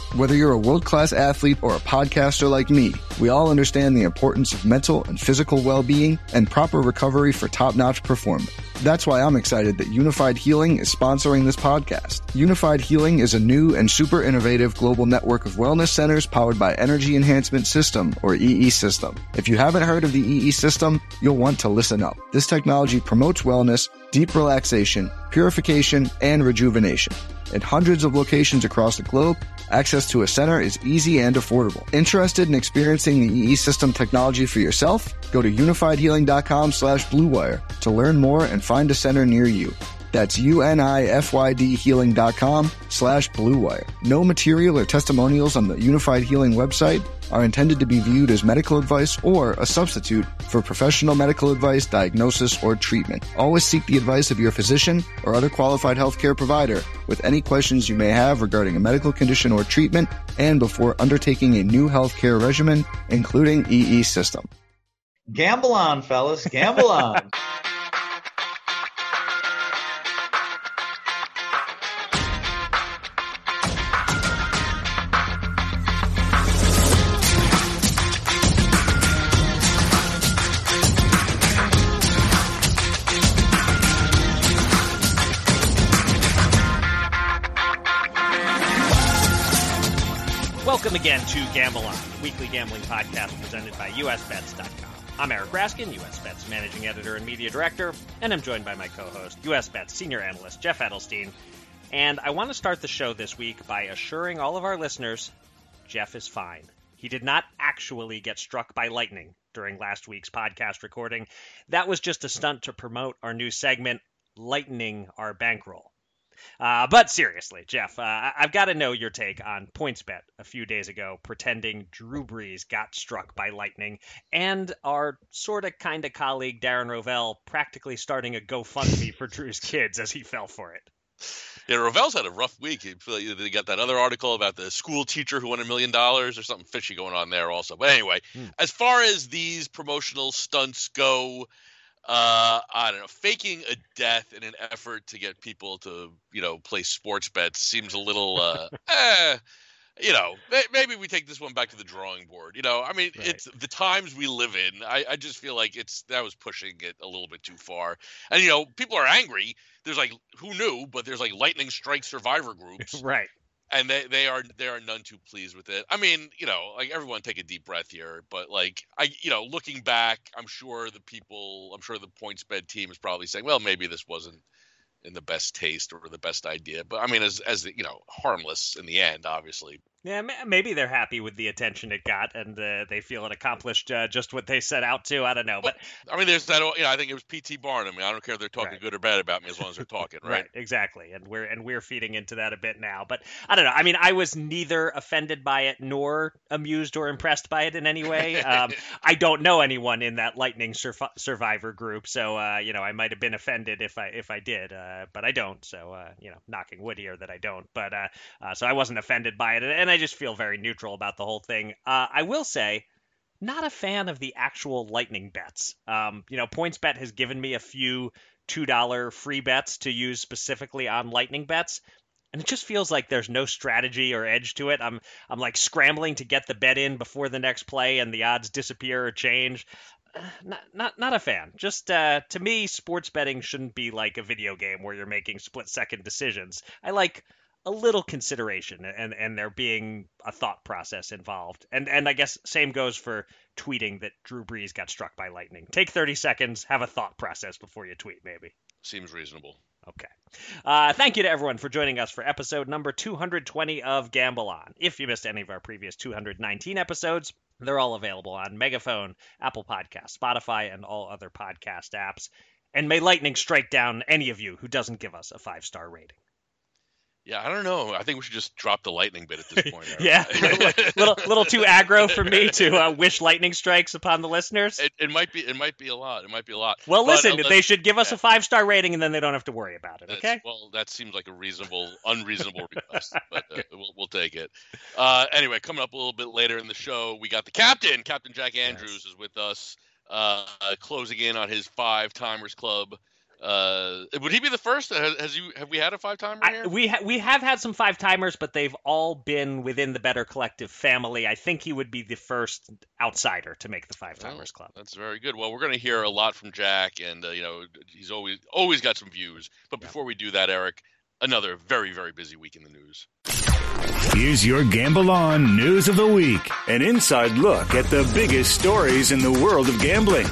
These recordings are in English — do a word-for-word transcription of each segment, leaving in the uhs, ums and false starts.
Whether you're a world-class athlete or a podcaster like me, we all understand the importance of mental and physical well-being and proper recovery for top-notch performance. That's why I'm excited that Unified Healing is sponsoring this podcast. Unified Healing is a new and super innovative global network of wellness centers powered by Energy Enhancement System, or E E System. If you haven't heard of the E E System, you'll want to listen up. This technology promotes wellness, deep relaxation, purification, and rejuvenation. At hundreds of locations across the globe, access to a center is easy and affordable. Interested in experiencing the E E System technology for yourself? Go to unifiedhealing.com slash bluewire to learn more and find a center near you. That's U-N-I-F-Y-D healing.com slash bluewire. No material or testimonials on the Unified Healing website are intended to be viewed as medical advice or a substitute for professional medical advice, diagnosis, or treatment. Always seek the advice of your physician or other qualified healthcare provider with any questions you may have regarding a medical condition or treatment and before undertaking a new healthcare regimen, including E E System. Gamble on, fellas. Gamble on. Welcome again to Gamble On, the weekly gambling podcast presented by U S bets dot com. I'm Eric Raskin, U S Bets Managing Editor and Media Director, and I'm joined by my co-host, U S Bets Senior Analyst Jeff Edelstein. And I want to start the show this week by assuring all of our listeners, Jeff is fine. He did not actually get struck by lightning during last week's podcast recording. That was just a stunt to promote our new segment, Lightening Our Bankroll. Uh, but seriously, Jeff, uh, I've got to know your take on PointsBet a few days ago, pretending Drew Brees got struck by lightning, and our sort of kind of colleague Darren Rovell practically starting a GoFundMe for Drew's kids as he fell for it. Yeah, Rovell's had a rough week. They got that other article about the school teacher who won a million dollars or something fishy going on there also. But anyway, hmm. as far as these promotional stunts go, Uh, I don't know, faking a death in an effort to get people to, you know, play sports bets seems a little, uh, eh, you know, maybe we take this one back to the drawing board. You know, I mean, right. It's the times we live in. I, I just feel like it's, that was pushing it a little bit too far. And, you know, people are angry. There's like, who knew, but there's like lightning strike survivor groups. Right. And they, they are they are none too pleased with it. I mean, you know, like everyone take a deep breath here. But like I, you know, looking back, I'm sure the people, I'm sure the PointsBet team is probably saying, well, maybe this wasn't in the best taste or the best idea. But I mean, as as the, you know, harmless in the end, obviously. Yeah, maybe they're happy with the attention it got, and uh, they feel it accomplished uh, just what they set out to. I don't know, but I mean, there's that. You know, I think it was P T Barnum. I mean, I don't care if they're talking right. good or bad about me as long as they're talking, right? Right, exactly, and we're and we're feeding into that a bit now. But I don't know. I mean, I was neither offended by it nor amused or impressed by it in any way. Um, I don't know anyone in that Lightning sur- survivor group, so uh, you know, I might have been offended if I if I did, uh, but I don't. So uh, you know, knocking wood here that I don't. But uh, uh, so I wasn't offended by it, and I just feel very neutral about the whole thing. Uh, I will say, not a fan of the actual lightning bets. Um, you know, PointsBet has given me a few two dollar free bets to use specifically on lightning bets, and it just feels like there's no strategy or edge to it. I'm I'm like scrambling to get the bet in before the next play, and the odds disappear or change. Uh, not not not a fan. Just uh, to me, sports betting shouldn't be like a video game where you're making split second decisions. I like a little consideration and, and there being a thought process involved. And and I guess same goes for tweeting that Drew Brees got struck by lightning. Take thirty seconds, have a thought process before you tweet, maybe. Seems reasonable. Okay. Uh, thank you to everyone for joining us for episode number two hundred twenty of Gamble On. If you missed any of our previous two hundred nineteen episodes, they're all available on Megaphone, Apple Podcasts, Spotify, and all other podcast apps. And may lightning strike down any of you who doesn't give us a five-star rating. Yeah, I don't know. I think we should just drop the lightning bit at this point. Yeah, little little too aggro for me to uh, wish lightning strikes upon the listeners. It, it might be. It might be a lot. It might be a lot. Well, but, listen, uh, they should give us yeah. a five star rating, and then they don't have to worry about it. Okay. Well, that seems like a reasonable, unreasonable request, but uh, we'll we'll take it. Uh, anyway, coming up a little bit later in the show, we got the captain, Captain Jack Andrews, yes. is with us, uh, closing in on his five timers club. Uh, would he be the first? Has, has you have we had a five timer here? We ha- we have had some five timers, but they've all been within the Better Collective family. I think he would be the first outsider to make the five timers well, club. That's very good. Well, we're going to hear a lot from Jack, and uh, you know he's always always got some views. But before yeah. we do that, Eric, another very very busy week in the news. Here's your Gamble On News of the Week, an inside look at the biggest stories in the world of gambling.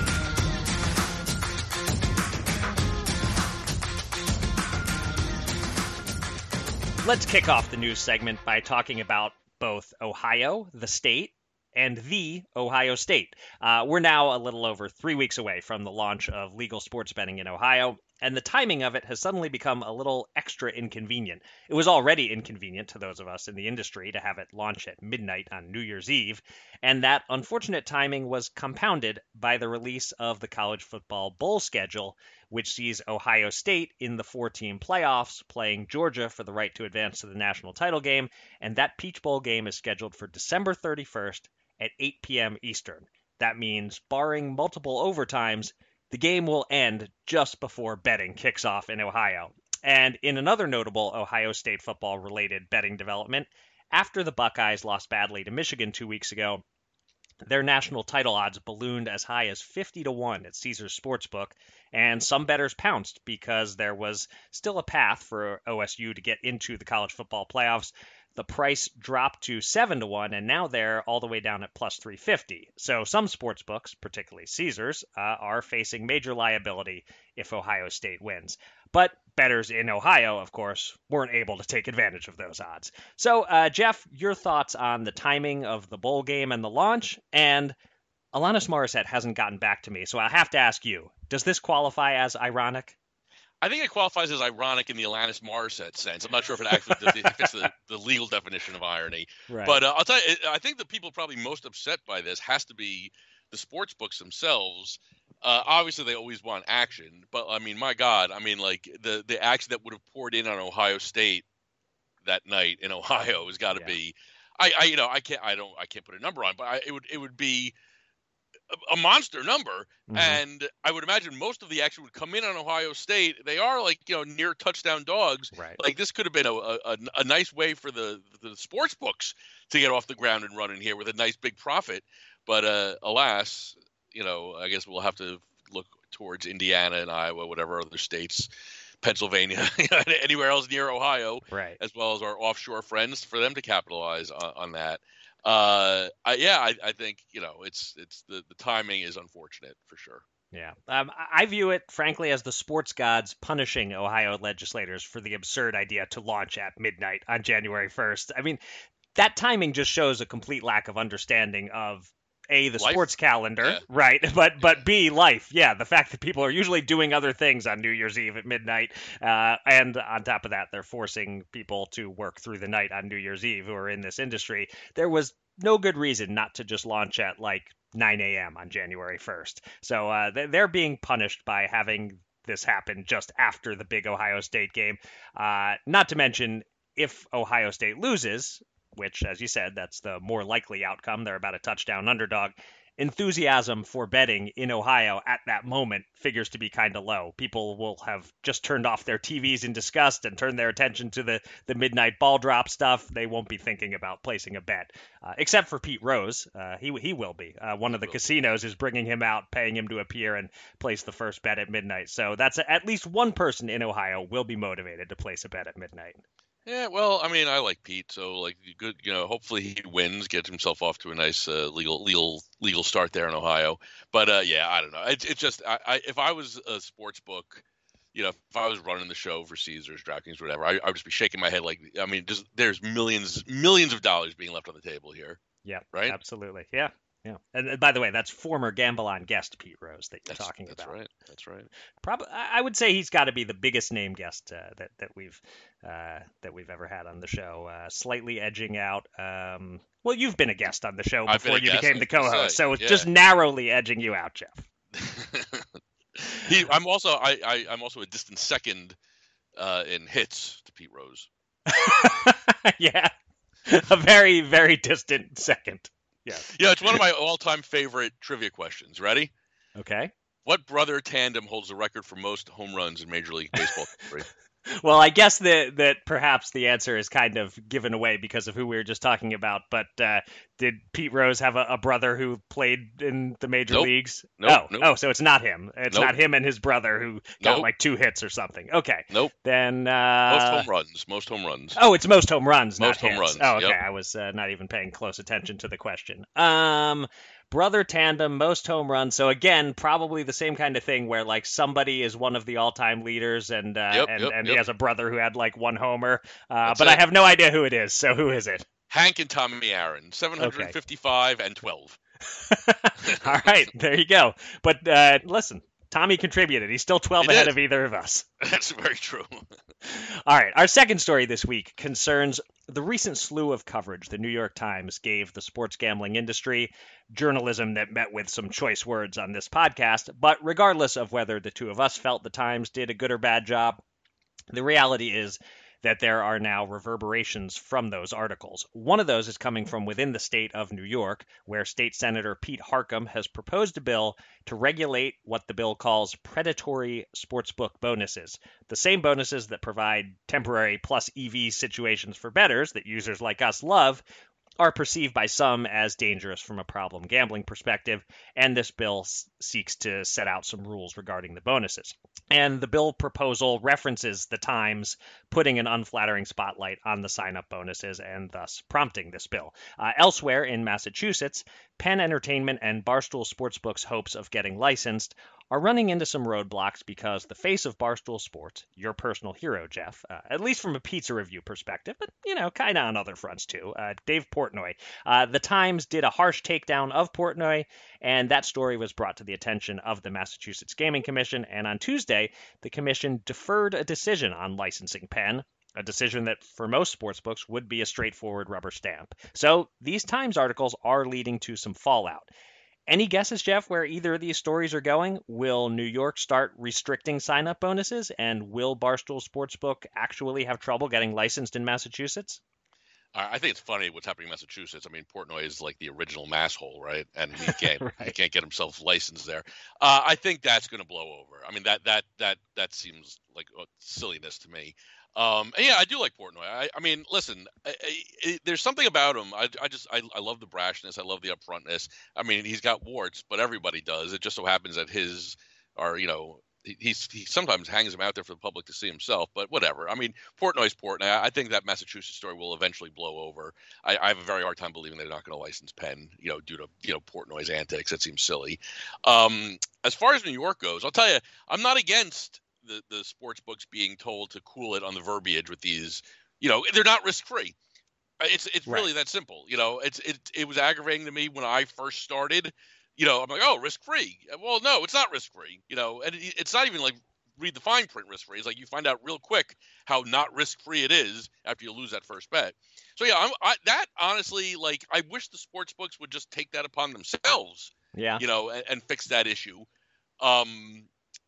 Let's kick off the news segment by talking about both Ohio, the state, and the Ohio State. Uh, we're now a little over three weeks away from the launch of legal sports betting in Ohio, and the timing of it has suddenly become a little extra inconvenient. It was already inconvenient to those of us in the industry to have it launch at midnight on New Year's Eve, and that unfortunate timing was compounded by the release of the college football bowl schedule, which sees Ohio State in the four-team playoffs playing Georgia for the right to advance to the national title game, and that Peach Bowl game is scheduled for December thirty-first at eight p.m. Eastern. That means, barring multiple overtimes, the game will end just before betting kicks off in Ohio. And in another notable Ohio State football-related betting development, after the Buckeyes lost badly to Michigan two weeks ago, their national title odds ballooned as high as fifty to one at Caesars Sportsbook, and some bettors pounced because there was still a path for O S U to get into the college football playoffs. The price dropped to seven to one, and now they're all the way down at plus three fifty. So some sports books, particularly Caesars, uh, are facing major liability if Ohio State wins. But bettors in Ohio, of course, weren't able to take advantage of those odds. So, uh, Jeff, your thoughts on the timing of the bowl game and the launch? And Alanis Morissette hasn't gotten back to me, so I have to ask you, does this qualify as ironic? I think it qualifies as ironic in the Alanis Morissette sense. I'm not sure if it actually fits the, the legal definition of irony. Right. But uh, I'll tell you, I think the people probably most upset by this has to be the sports books themselves. Uh, obviously, they always want action. But, I mean, my God, I mean, like, the, the action that would have poured in on Ohio State that night in Ohio has got to yeah. be – I, I, you know, I can't I don't I can't put a number on, but I, it would it would be – a monster number, mm-hmm. and I would imagine most of the action would come in on Ohio State. They are like, you know, near touchdown dogs. Right. Like this could have been a, a, a nice way for the, the sports books to get off the ground and running here with a nice big profit. But uh, alas, you know, I guess we'll have to look towards Indiana and Iowa, whatever other states, Pennsylvania, anywhere else near Ohio, right. as well as our offshore friends for them to capitalize on, on that. Uh, I, yeah, I, I think, you know, it's it's the, the timing is unfortunate for sure. Yeah. Um, I view it, frankly, as the sports gods punishing Ohio legislators for the absurd idea to launch at midnight on January first. I mean, that timing just shows a complete lack of understanding of A, the life? sports calendar, yeah. right? But but B, life. Yeah, the fact that people are usually doing other things on New Year's Eve at midnight. Uh, and on top of that, they're forcing people to work through the night on New Year's Eve who are in this industry. There was no good reason not to just launch at like nine a.m. on January first. So uh, they're being punished by having this happen just after the big Ohio State game. Uh, not to mention, if Ohio State loses, which, as you said, that's the more likely outcome. They're about a touchdown underdog. Enthusiasm for betting in Ohio at that moment figures to be kind of low. People will have just turned off their T Vs in disgust and turned their attention to the, the midnight ball drop stuff. They won't be thinking about placing a bet, uh, except for Pete Rose. Uh, he he will be. Uh, one of the casinos is bringing him out, paying him to appear and place the first bet at midnight. So that's a, at least one person in Ohio will be motivated to place a bet at midnight. Yeah, well, I mean, I like Pete, so like, good, you know, hopefully he wins, gets himself off to a nice uh, legal, legal, legal start there in Ohio. But uh, yeah, I don't know. It's it's just, I, I if I was a sports book, you know, if I was running the show for Caesars, DraftKings, whatever, I, I would just be shaking my head like, I mean, just there's millions, millions of dollars being left on the table here. Yeah, right. Absolutely. Yeah. Yeah, and, and by the way, that's former Gamble On guest Pete Rose that you're that's, talking that's about. That's right. That's right. Probably, I would say he's got to be the biggest name guest uh, that that we've uh, that we've ever had on the show. Uh, slightly edging out. Um, well, you've been a guest on the show before you guest, became the co-host, so it's yeah. just narrowly edging you out, Jeff. he, I'm also I, I I'm also a distant second uh, in hits to Pete Rose. Yeah, a very very distant second. Yeah. Yeah, it's one of my all-time favorite trivia questions. Ready? Okay. what brother tandem holds the record for most home runs in Major League Baseball history? Well, I guess that that perhaps the answer is kind of given away because of who we were just talking about. But uh, did Pete Rose have a, a brother who played in the major Nope. leagues? Nope, oh, nope. oh, so it's not him. It's Nope. not him and his brother who got Nope. like two hits or something. Okay. Nope. Then uh, Most home runs. Most home runs. Oh, it's most home runs, not Most home hits. runs, Oh, okay. yep. I was uh, not even paying close attention to the question. Um, brother tandem, most home runs. So again, probably the same kind of thing where like somebody is one of the all-time leaders, and uh, Yep, and, yep, and he yep. has a brother who had like one homer. Uh, That's but it. I have no idea who it is. So who is it? Hank and Tommy Aaron, seven hundred fifty-five and twelve. All right, there you go. But uh, listen, Tommy contributed. He's still twelve He ahead did. of either of us. That's very true. All right, our second story this week concerns the recent slew of coverage the New York Times gave the sports gambling industry, journalism that met with some choice words on this podcast. But regardless of whether the two of us felt the Times did a good or bad job, the reality is that there are now reverberations from those articles. One of those is coming from within the state of New York, where State Senator Pete Harckham has proposed a bill to regulate what the bill calls predatory sportsbook bonuses, the same bonuses that provide temporary plus E V situations for bettors that users like us love, are perceived by some as dangerous from a problem gambling perspective, and this bill s- seeks to set out some rules regarding the bonuses. And the bill proposal references the Times putting an unflattering spotlight on the sign-up bonuses and thus prompting this bill. Uh, elsewhere in Massachusetts, Penn Entertainment and Barstool Sportsbook's hopes of getting licensed are running into some roadblocks because the face of Barstool Sports, your personal hero, Jeff, uh, at least from a pizza review perspective, but, you know, kind of on other fronts too, uh, Dave Portnoy. Uh, the Times did a harsh takedown of Portnoy, and that story was brought to the attention of the Massachusetts Gaming Commission, and on Tuesday, the commission deferred a decision on licensing Penn, a decision that for most sportsbooks would be a straightforward rubber stamp. So these Times articles are leading to some fallout. Any guesses, Jeff, where either of these stories are going? Will New York start restricting sign-up bonuses, and will Barstool Sportsbook actually have trouble getting licensed in Massachusetts? I I think it's funny what's happening in Massachusetts. I mean, Portnoy is like the original masshole, right? And he can't Right. he can't get himself licensed there. Uh, I think that's going to blow over. I mean, that that that that seems like uh, silliness to me. Um, and yeah, I do like Portnoy. I, I mean, listen, I, I, I, there's something about him. I, I just I, I love the brashness. I love the upfrontness. I mean, he's got warts, but everybody does. It just so happens that his are you know. he- He's he sometimes hangs him out there for the public to see himself, but whatever. I mean, Portnoy's Portnoy. I think that Massachusetts story will eventually blow over. I, I have a very hard time believing they're not going to license Penn, you know, due to you know Portnoy's antics. That seems silly. Um, as far as New York goes, I'll tell you, I'm not against the the sports books being told to cool it on the verbiage with these. You know, they're not risk free. It's it's Right. really that simple. You know, it's it it was aggravating to me when I first started. You know, I'm like, oh, risk free. Well, no, it's not risk free. You know, and it, it's not even like read the fine print risk free. It's like you find out real quick how not risk free it is after you lose that first bet. So yeah, I'm, I, that honestly, like, I wish the sports books would just take that upon themselves. Yeah. You know, and, and fix that issue. Um,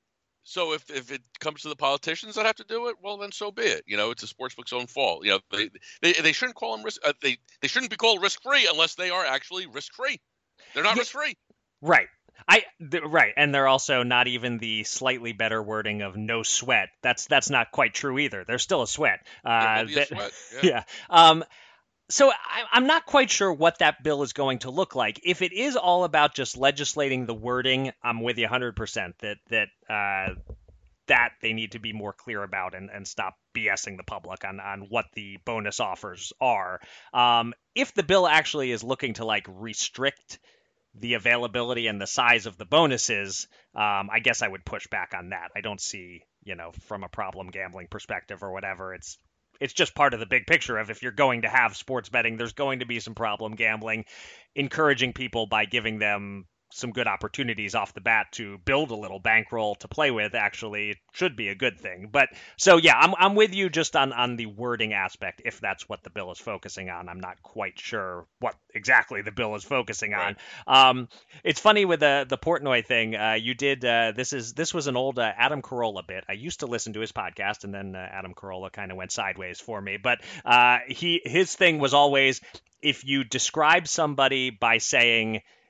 so if if it comes to the politicians that have to do it, well, then so be it. You know, it's the sportsbook's own fault. You know, they they, they shouldn't call them risk. Uh, they they shouldn't be called risk free unless they are actually risk free. They're not Yeah. risk free. Right. I th- right, and they're also not even the slightly better wording of no sweat. That's that's not quite true either. There's still a sweat. There Uh, will be a that- sweat. Yeah. yeah. Um, so I, I'm not quite sure what that bill is going to look like. If it is all about just legislating the wording, I'm with you one hundred percent that that uh, that they need to be more clear about and, and stop BSing the public on, on what the bonus offers are. Um, if the bill actually is looking to like restrict the availability and the size of the bonuses, um, I guess I would push back on that. I don't see, you know, from a problem gambling perspective or whatever, it's it's just part of the big picture of if you're going to have sports betting, there's going to be some problem gambling. Encouraging people by giving them some good opportunities off the bat to build a little bankroll to play with actually should be a good thing. But so yeah, I'm I'm with you just on on the wording aspect. If that's what the bill is focusing on, I'm not quite sure what exactly the bill is focusing on. Um, it's funny with the the Portnoy thing. Uh, you did uh, this is this was an old uh, Adam Carolla bit. I used to listen to his podcast, and then uh, Adam Carolla kind of went sideways for me. But uh, he his thing was always if you describe somebody by saying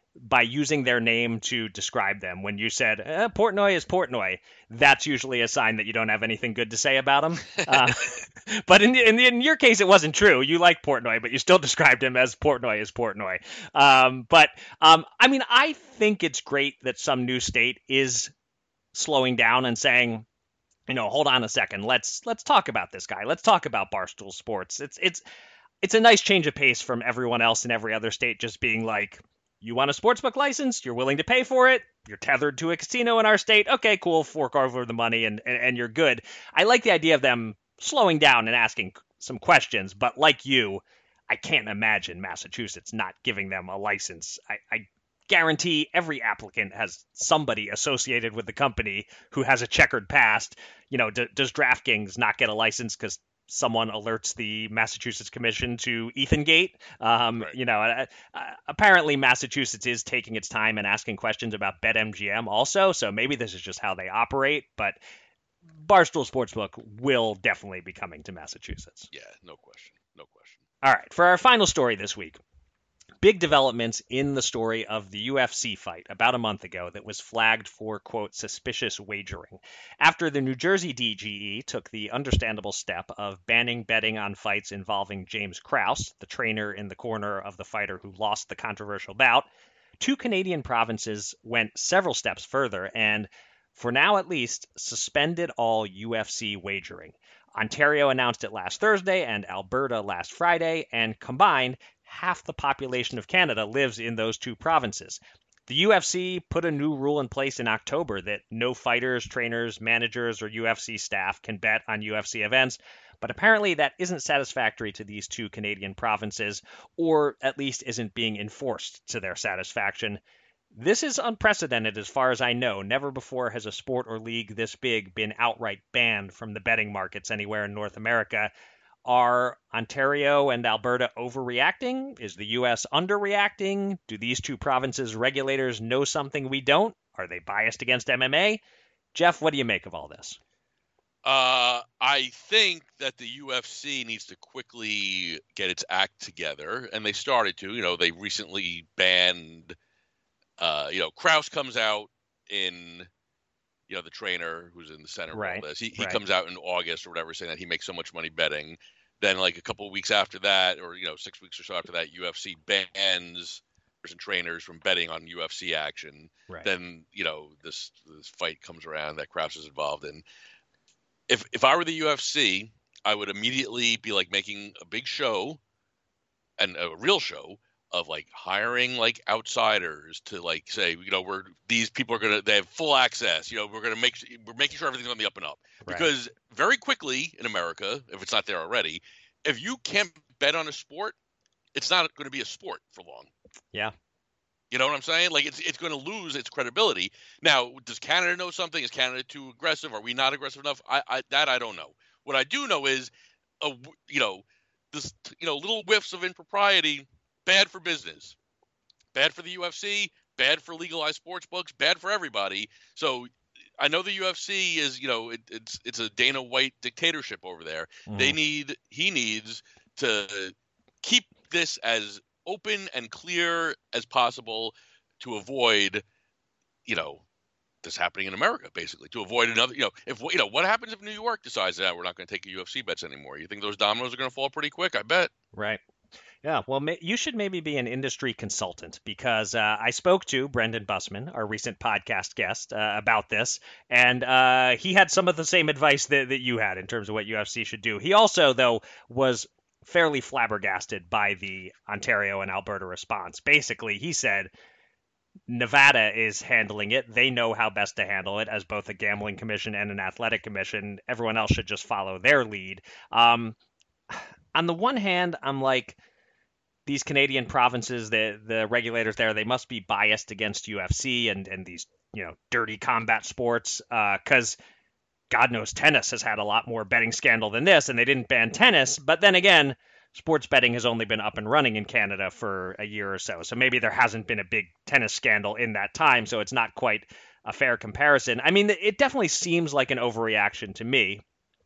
by using their name to describe them. When you said eh, Portnoy is Portnoy, that's usually a sign that you don't have anything good to say about him. Uh, but in, in in your case, it wasn't true. You like Portnoy, but you still described him as Portnoy is Portnoy. Um, but um, I mean, I think it's great that some new state is slowing down and saying, you know, hold on a second. Let's let's talk about this guy. Let's talk about Barstool Sports. It's it's it's a nice change of pace from everyone else in every other state just being like, you want a sportsbook license? You're willing to pay for it? You're tethered to a casino in our state? Okay, cool. Fork over the money and, and, and you're good. I like the idea of them slowing down and asking some questions, but like you, I can't imagine Massachusetts not giving them a license. I, I guarantee every applicant has somebody associated with the company who has a checkered past. You know, d- does DraftKings not get a license because someone alerts the Massachusetts Commission to Ethan Gate? Um, right. You know, uh, uh, apparently Massachusetts is taking its time and asking questions about BetMGM also, so maybe this is just how they operate, but Barstool Sportsbook will definitely be coming to Massachusetts. Yeah, no question. No question. All right, for our final story this week, big developments in the story of the U F C fight about a month ago that was flagged for, quote, suspicious wagering. After the New Jersey D G E took the understandable step of banning betting on fights involving James Krause, the trainer in the corner of the fighter who lost the controversial bout, two Canadian provinces went several steps further and, for now at least, suspended all U F C wagering. Ontario announced it last Thursday and Alberta last Friday, and combined, half the population of Canada lives in those two provinces. The U F C put a new rule in place in October that no fighters, trainers, managers, or U F C staff can bet on U F C events, but apparently that isn't satisfactory to these two Canadian provinces, or at least isn't being enforced to their satisfaction. This is unprecedented as far as I know. Never before has a sport or league this big been outright banned from the betting markets anywhere in North America. Are Ontario and Alberta overreacting? Is the U S underreacting? Do these two provinces' regulators know something we don't? Are they biased against M M A? Jeff, what do you make of all this? Uh, I think that the U F C needs to quickly get its act together, and they started to. You know, they recently banned, uh, you know, Krause comes out in, you know, the trainer who's in the center right. of all this. He, he right. comes out in August or whatever saying that he makes so much money betting. Then, like a couple of weeks after that, or, you know, six weeks or so after that, U F C bans and trainers from betting on U F C action. Right. Then, you know, this this fight comes around that Krause is involved in. If if I were the U F C, I would immediately be like making a big show, and a real show, of like hiring like outsiders to like say, you know, we're these people are gonna they have full access. You know, we're gonna make we're making sure everything's on the up and up. Right. Because very quickly in America, if it's not there already, if you can't bet on a sport, it's not going to be a sport for long. Yeah. You know what I'm saying? Like, it's it's going to lose its credibility. Now, does Canada know something? Is Canada too aggressive? Are we not aggressive enough? I, I that I don't know. What I do know is, a, you know, this you know little whiffs of impropriety, bad for business, bad for the U F C, bad for legalized sports books, bad for everybody. So I know the U F C is, you know, it, it's it's a Dana White dictatorship over there. Mm. They need he needs to keep this as open and clear as possible to avoid, you know, this happening in America, basically, to avoid another, you know, if, you know, what happens if New York decides that we're not going to take U F C bets anymore? You think those dominoes are going to fall pretty quick? I bet. Right. Yeah, well, you should maybe be an industry consultant, because uh, I spoke to Brendan Bussman, our recent podcast guest, uh, about this, and uh, he had some of the same advice that, that you had in terms of what U F C should do. He also, though, was fairly flabbergasted by the Ontario and Alberta response. Basically, he said Nevada is handling it. They know how best to handle it as both a gambling commission and an athletic commission. Everyone else should just follow their lead. Um, on the one hand, I'm like, these Canadian provinces, the the regulators there, they must be biased against U F C and, and these, you know, dirty combat sports, because uh, God knows tennis has had a lot more betting scandal than this, and they didn't ban tennis. But then again, sports betting has only been up and running in Canada for a year or so. So maybe there hasn't been a big tennis scandal in that time, so it's not quite a fair comparison. I mean, it definitely seems like an overreaction to me.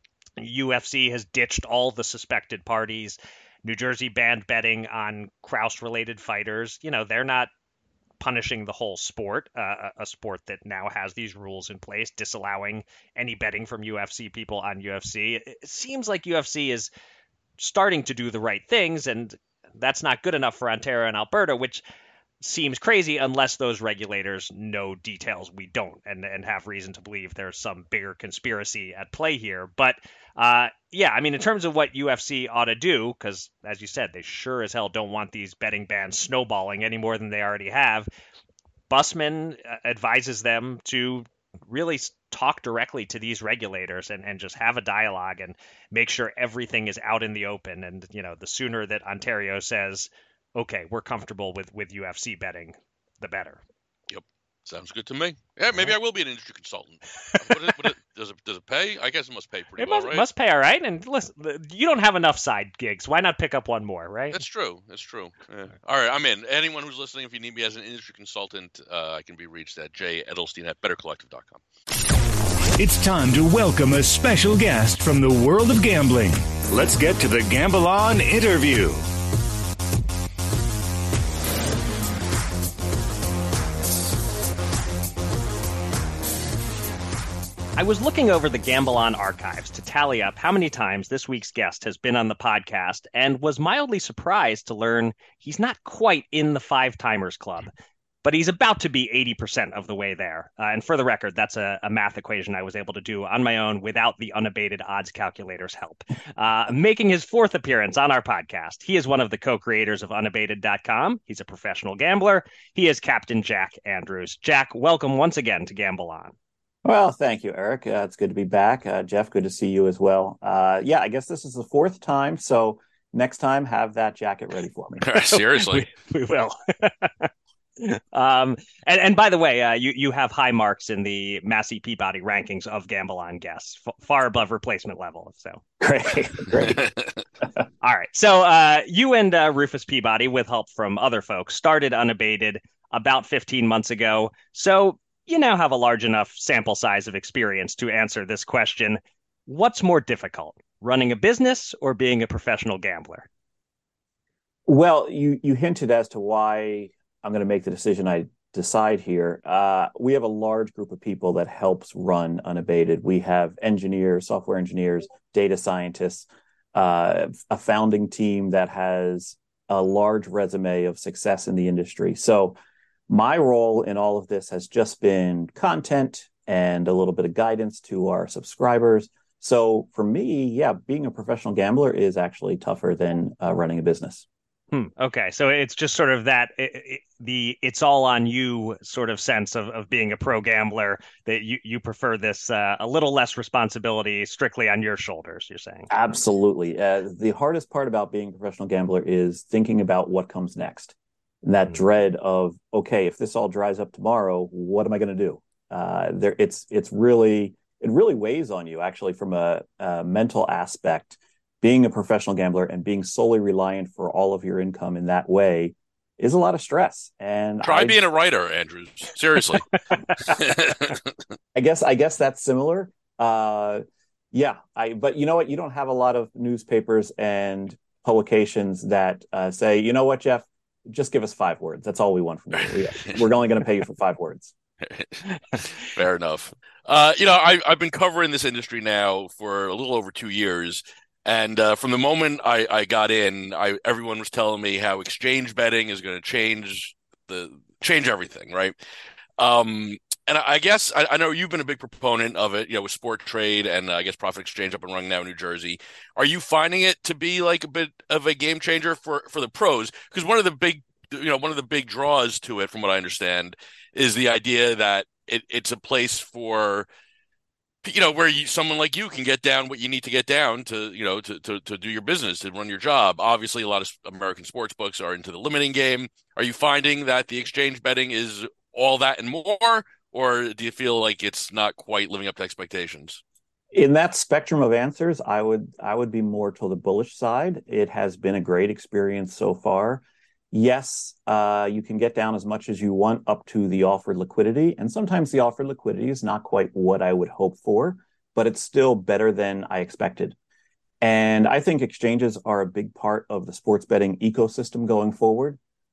U F C has ditched all the suspected parties. New Jersey banned betting on Krause-related fighters. You know, they're not punishing the whole sport, uh, a sport that now has these rules in place, disallowing any betting from U F C people on U F C. It seems like U F C is starting to do the right things, and that's not good enough for Ontario and Alberta, which seems crazy unless those regulators know details we don't and, and have reason to believe there's some bigger conspiracy at play here. But uh, yeah, I mean, in terms of what U F C ought to do, because as you said, they sure as hell don't want these betting bans snowballing any more than they already have. Bussmann advises them to really talk directly to these regulators and, and just have a dialogue and make sure everything is out in the open. And, you know, the sooner that Ontario says, okay, we're comfortable with, with U F C betting, the better. Yep. Sounds good to me. Yeah, maybe I will be an industry consultant. What it, what it, does, it, does it pay? I guess it must pay pretty it well, must, right? must pay all right. And listen, you don't have enough side gigs. Why not pick up one more, right? That's true. That's true. Yeah. All right, I'm in. Anyone who's listening, if you need me as an industry consultant, uh, I can be reached at j edelstein at better collective dot com. It's time to welcome a special guest from the world of gambling. Let's get to the Gamble On interview. I was looking over the Gamble On archives to tally up how many times this week's guest has been on the podcast and was mildly surprised to learn he's not quite in the five-timers club, but he's about to be eighty percent of the way there. Uh, and for the record, that's a, a math equation I was able to do on my own without the unabated odds calculator's help. Uh, making his fourth appearance on our podcast, he is one of the co-creators of unabated dot com. He's a professional gambler. He is Captain Jack Andrews. Jack, welcome once again to Gamble On. Well, thank you, Eric. Uh, it's good to be back. Uh, Jeff, good to see you as well. Uh, yeah, I guess this is the fourth time, so next time, have that jacket ready for me. Seriously. we, we will. um, and, and by the way, uh, you, you have high marks in the Massey Peabody rankings of Gamble On guests, f- far above replacement level. So Great, great. All right. So uh, you and uh, Rufus Peabody, with help from other folks, started Unabated about fifteen months ago. So you now have a large enough sample size of experience to answer this question. What's more difficult, running a business or being a professional gambler? Well, you you hinted as to why I'm going to make the decision I decide here. Uh, we have a large group of people that helps run Unabated. We have engineers, software engineers, data scientists, uh, a founding team that has a large resume of success in the industry. So my role in all of this has just been content and a little bit of guidance to our subscribers. So for me, yeah, being a professional gambler is actually tougher than uh, running a business. Hmm. Okay, so it's just sort of that it, it, the it's all on you sort of sense of, of being a pro gambler, that you, you prefer this uh, a little less responsibility strictly on your shoulders, you're saying? Absolutely. Uh, the hardest part about being a professional gambler is thinking about what comes next. And that mm-hmm. dread of, okay, if this all dries up tomorrow, what am I going to do? Uh, there, it's it's really it really weighs on you, actually, from a, a mental aspect. Being a professional gambler and being solely reliant for all of your income in that way is a lot of stress. And try I, being a writer, Andrews. Seriously. I guess I guess that's similar. Uh, yeah, I. But you know what? You don't have a lot of newspapers and publications that uh, say, you know what, Jeff, just give us five words. That's all we want from you. We're only going to pay you for five words. Fair enough. Uh, you know, I, I've been covering this industry now for a little over two years. And uh, from the moment I, I got in, I, everyone was telling me how exchange betting is going to change the change everything, right? Um, and I, I guess I, I know you've been a big proponent of it, you know, with Sport Trade and uh, I guess Profit Exchange up and running now in New Jersey. Are you finding it to be like a bit of a game changer for, for the pros? Because one of the big, you know, one of the big draws to it, from what I understand, is the idea that it, it's a place for, you know, where you, someone like you can get down what you need to get down to, you know, to, to, to do your business, to run your job. Obviously, a lot of American sports books are into the limiting game. Are you finding that the exchange betting is all that and more, or do you feel like it's not quite living up to expectations? In that spectrum of answers, I would I would be more to the bullish side. It has been a great experience so far. Yes, uh, you can get down as much as you want up to the offered liquidity. And sometimes the offered liquidity is not quite what I would hope for, but it's still better than I expected. And I think exchanges are a big part of the sports betting ecosystem going forward.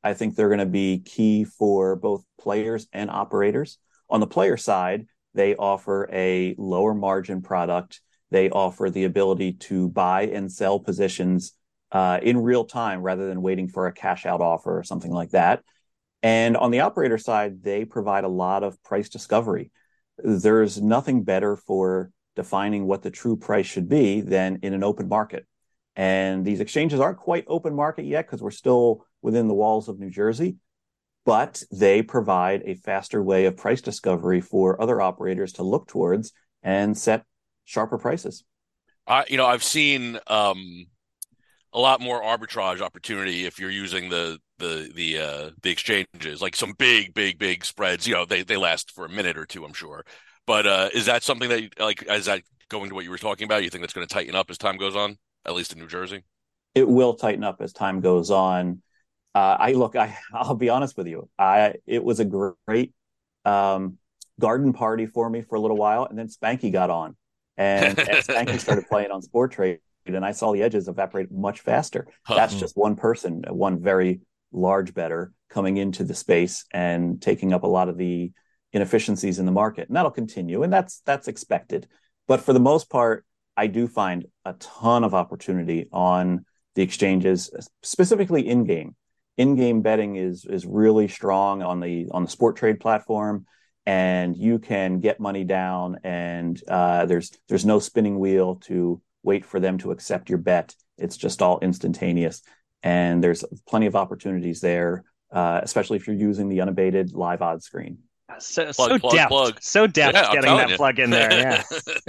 I think they're going to be key for both players and operators. On the player side, they offer a lower margin product. They offer the ability to buy and sell positions uh, in real time rather than waiting for a cash out offer or something like that. And on the operator side, they provide a lot of price discovery. There's nothing better for defining what the true price should be than in an open market. And these exchanges aren't quite open market yet because we're still within the walls of New Jersey, but they provide a faster way of price discovery for other operators to look towards and set sharper prices. I, you know, I've seen um, a lot more arbitrage opportunity if you're using the the the uh, the exchanges, like some big, big, big spreads. You know, they they last for a minute or two, I'm sure. But uh, is that something that, you, like, is that going to what you were talking about? You think that's going to tighten up as time goes on, at least in New Jersey? It will tighten up as time goes on. Uh, I look, I, I'll be honest with you. I, it was a great um, garden party for me for a little while. And then Spanky got on and, and Spanky started playing on Sporttrade, and I saw the edges evaporate much faster. Huh. That's just one person, one very large bettor coming into the space and taking up a lot of the inefficiencies in the market. And that'll continue. And that's, that's expected. But for the most part, I do find a ton of opportunity on the exchanges, specifically in-game. In-game betting is is really strong on the on the Sporttrade platform, and you can get money down, and uh, there's there's no spinning wheel to wait for them to accept your bet. It's just all instantaneous, and there's plenty of opportunities there, uh, especially if you're using the unabated live odds screen. So plug, so plug, deft, plug. so deft Yeah, getting that you. plug in there. Yeah.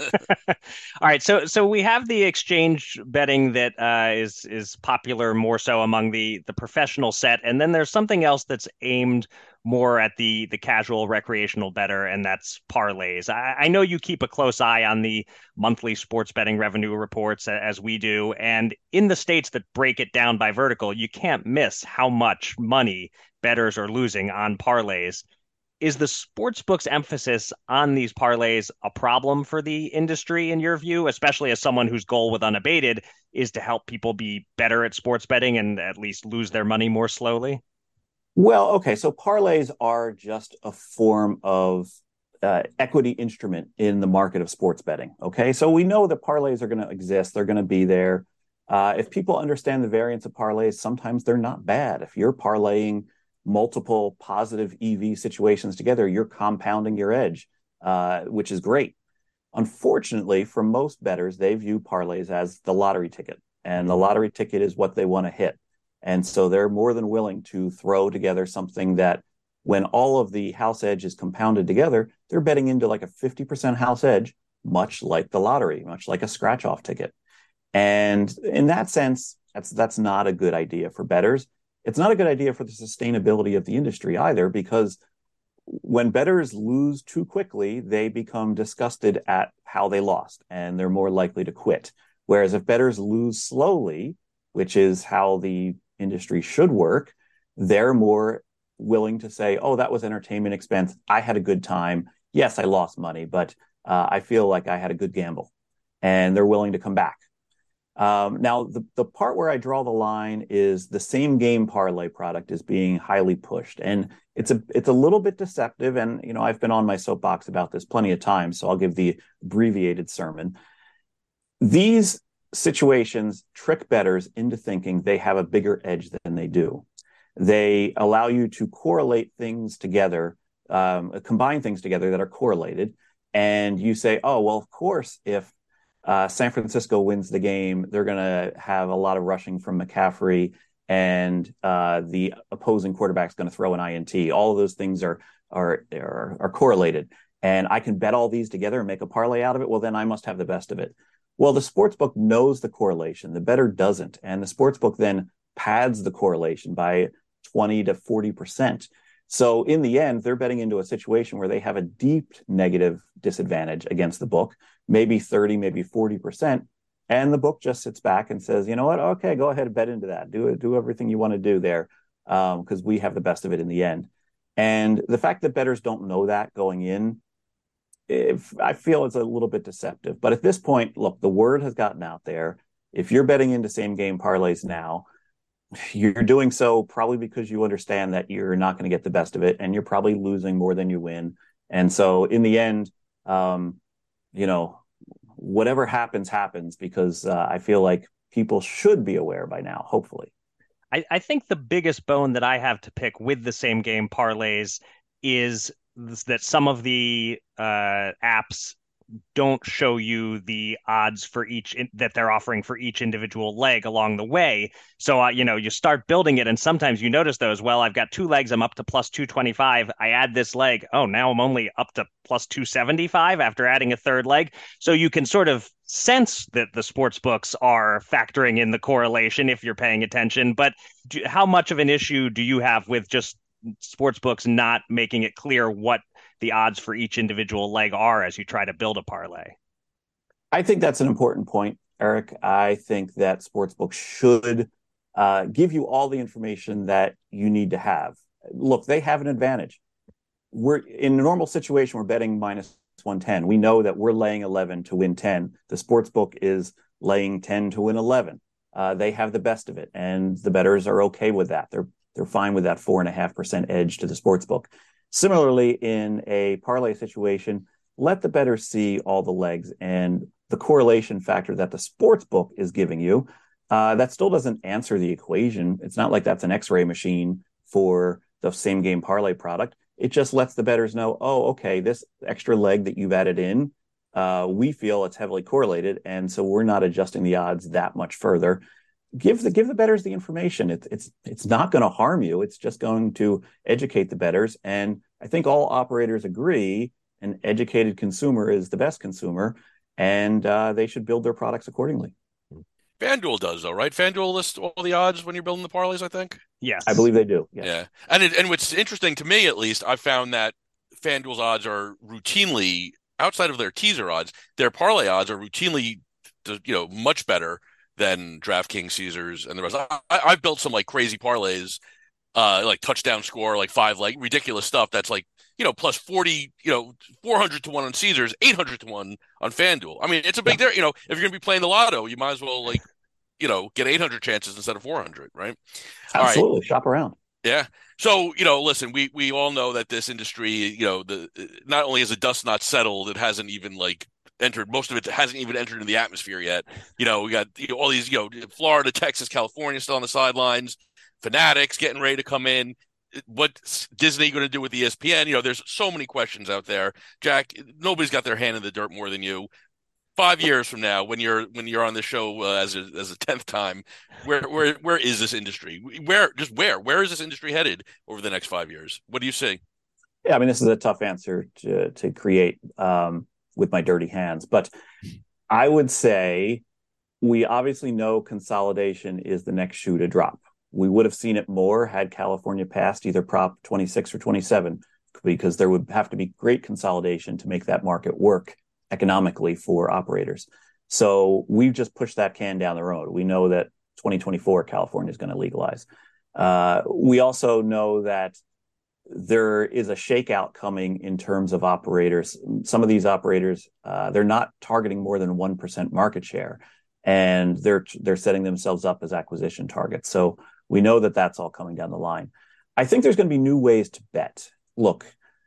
All right, so so we have the exchange betting that uh, is is popular more so among the the professional set, and then there's something else that's aimed more at the the casual recreational bettor, and that's parlays. I, I know you keep a close eye on the monthly sports betting revenue reports, as we do, and in the states that break it down by vertical, you can't miss how much money bettors are losing on parlays. Is the sportsbook's emphasis on these parlays a problem for the industry, in your view, especially as someone whose goal with Unabated is to help people be better at sports betting and at least lose their money more slowly? Well, okay, so parlays are just a form of uh, equity instrument in the market of sports betting, okay? So we know that parlays are going to exist. They're going to be there. Uh, if people understand the variance of parlays, sometimes they're not bad. If you're parlaying multiple positive E V situations together, you're compounding your edge, uh, which is great. Unfortunately, for most bettors, they view parlays as the lottery ticket, and the lottery ticket is what they want to hit. And so they're more than willing to throw together something that, when all of the house edge is compounded together, they're betting into like a fifty percent house edge, much like the lottery, much like a scratch-off ticket. And in that sense, that's that's not a good idea for bettors. It's not a good idea for the sustainability of the industry either, because when bettors lose too quickly, they become disgusted at how they lost, and they're more likely to quit. Whereas if bettors lose slowly, which is how the industry should work, they're more willing to say, oh, that was entertainment expense. I had a good time. Yes, I lost money, but uh, I feel like I had a good gamble. And they're willing to come back. Um, now, the, the part where I draw the line is the same game parlay product is being highly pushed. And it's a it's a little bit deceptive. And, you know, I've been on my soapbox about this plenty of times, so I'll give the abbreviated sermon. These situations trick bettors into thinking they have a bigger edge than they do. They allow you to correlate things together, um, combine things together that are correlated. And you say, oh, well, of course, if Uh, San Francisco wins the game, they're going to have a lot of rushing from McCaffrey, and uh, the opposing quarterback's going to throw an I N T. All of those things are, are are are correlated, and I can bet all these together and make a parlay out of it. Well, then I must have the best of it. Well, the sportsbook knows the correlation. The bettor doesn't, and the sportsbook then pads the correlation by twenty to forty percent. So in the end, they're betting into a situation where they have a deep negative disadvantage against the book, maybe thirty, maybe forty percent. And the book just sits back and says, you know what? Okay, go ahead and bet into that. Do it, do everything you want to do there, because um, we have the best of it in the end. And the fact that bettors don't know that going in, if, I feel it's a little bit deceptive. But at this point, look, the word has gotten out there. If you're betting into same game parlays now, you're doing so probably because you understand that you're not going to get the best of it, and you're probably losing more than you win. And so in the end, um, you know, whatever happens, happens, because uh, I feel like people should be aware by now, hopefully. I, I think the biggest bone that I have to pick with the same game parlays is that some of the uh, apps don't show you the odds for each in, that they're offering for each individual leg along the way. So, uh, you know, you start building it and sometimes you notice those, well, I've got two legs, I'm up to plus two twenty-five. I add this leg. Oh, now I'm only up to plus two seventy-five after adding a third leg. So you can sort of sense that the sports books are factoring in the correlation if you're paying attention. But do, how much of an issue do you have with just sports books not making it clear what the odds for each individual leg are as you try to build a parlay? I think that's an important point, Eric. I think that sportsbooks should uh, give you all the information that you need to have. Look, they have an advantage. We're in a normal situation, we're betting minus one ten. We know that we're laying eleven to win ten. The sportsbook is laying ten to win eleven. Uh, they have the best of it, and the bettors are okay with that. They're they're fine with that four and a half percent edge to the sportsbook. Similarly, in a parlay situation, let the bettor see all the legs and the correlation factor that the sports book is giving you. Uh, that still doesn't answer the equation. It's not like that's an X-ray machine for the same game parlay product. It just lets the bettors know, oh, okay, this extra leg that you've added in, uh, we feel it's heavily correlated, and so we're not adjusting the odds that much further. Give the give the bettors the information. It's it's it's not going to harm you. It's just going to educate the bettors. And I think all operators agree an educated consumer is the best consumer, and uh, they should build their products accordingly. FanDuel does, though, right? FanDuel lists all the odds when you're building the parlays, I think. Yes, I believe they do. Yes. Yeah, and it, and what's interesting to me, at least, I found that FanDuel's odds are routinely outside of their teaser odds. Their parlay odds are routinely, you know, much better than DraftKings, Caesars, and the rest. I, I've built some like crazy parlays, uh, like touchdown score, like five, like ridiculous stuff. That's like, you know, plus forty, you know, four hundred to one on Caesars, eight hundred to one on FanDuel. I mean, it's a big, yeah. You know, if you're going to be playing the lotto, you might as well like, you know, get eight hundred chances instead of four hundred, right? Absolutely. Right. Shop around. Yeah. So, you know, listen, we, we all know that this industry, you know, the, not only is the dust not settled, it hasn't even like entered, most of it hasn't even entered into the atmosphere yet. You know, we got you know, all these, you know, Florida, Texas, California still on the sidelines, Fanatics getting ready to come in. What's Disney going to do with E S P N? You know, there's so many questions out there. Jack, nobody's got their hand in the dirt more than you. Five years from now, when you're when you're on the show uh, as a as a tenth time, where where where is this industry? Where just where where is this industry headed over the next five years? What do you see? Yeah, I mean, this is a tough answer to to create um, with my dirty hands, but I would say we obviously know consolidation is the next shoe to drop. We would have seen it more had California passed either Prop twenty-six or twenty-seven, because there would have to be great consolidation to make that market work economically for operators. So we've just pushed that can down the road. We know that twenty twenty-four California is going to legalize. Uh, we also know that there is a shakeout coming in terms of operators. Some of these operators, uh, they're not targeting more than one percent market share, and they're they're setting themselves up as acquisition targets. So we know that that's all coming down the line. I think there's going to be new ways to bet. Look,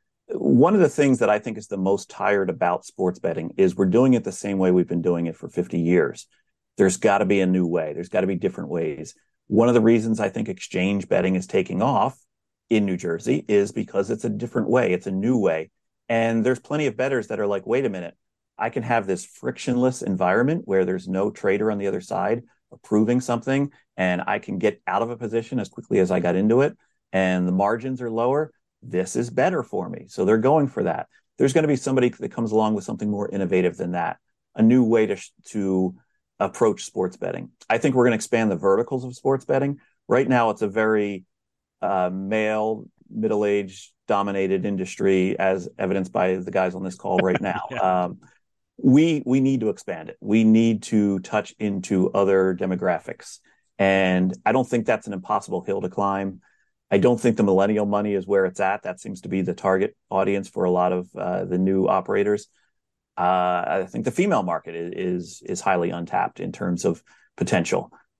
one of the things that I think is the most tired about sports betting is we're doing it the same way we've been doing it for fifty years. There's got to be a new way. There's got to be different ways. One of the reasons I think exchange betting is taking off in New Jersey is because it's a different way. It's a new way. And there's plenty of bettors that are like, wait a minute, I can have this frictionless environment where there's no trader on the other side approving something, and I can get out of a position as quickly as I got into it, and the margins are lower. This is better for me. So they're going for that. There's going to be somebody that comes along with something more innovative than that, a new way to, to approach sports betting. I think we're going to expand the verticals of sports betting. Right now, it's a very uh, male, middle-aged dominated industry, as evidenced by the guys on this call right now. yeah. um, we we need to expand it. We need to touch into other demographics. And I don't think that's an impossible hill to climb. I don't think the millennial money is where it's at. That seems to be the target audience for a lot of uh, the new operators. Uh, I think the female market is, is is highly untapped in terms of potential.